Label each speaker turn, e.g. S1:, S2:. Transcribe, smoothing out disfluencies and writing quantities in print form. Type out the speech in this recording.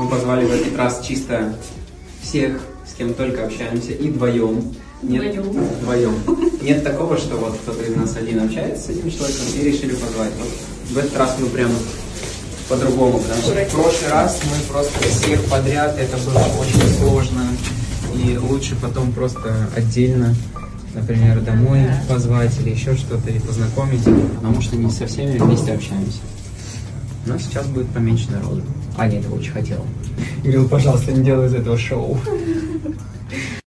S1: Мы позвали в этот раз чисто всех, с кем только общаемся, и вдвоем. Вдвоем. Нет такого, что вот кто-то из нас один общается с этим человеком и решили позвать. Вот в этот раз мы прям по-другому, потому что в прошлый раз мы просто всех подряд, это было очень сложно. И лучше потом просто отдельно, например, домой позвать или еще что-то, или познакомить, потому что не со всеми вместе общаемся. Но сейчас будет поменьше народу. Аня этого очень хотела. Говорил, пожалуйста, не делай из этого шоу.